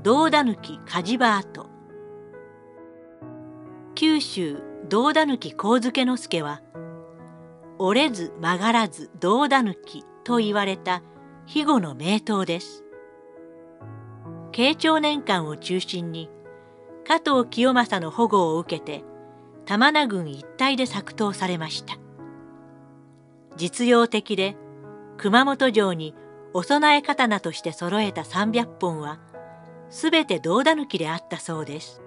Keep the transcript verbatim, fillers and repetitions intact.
胴田抜火事場跡。九州胴田抜上野之助は、折れず曲がらず胴田抜と言われた肥後の名刀です。慶長年間を中心に加藤清正の保護を受けて玉名郡一帯で作刀されました。実用的で熊本城にお供え刀として揃えたさんびゃっぽんはすべて胴田抜であったそうです。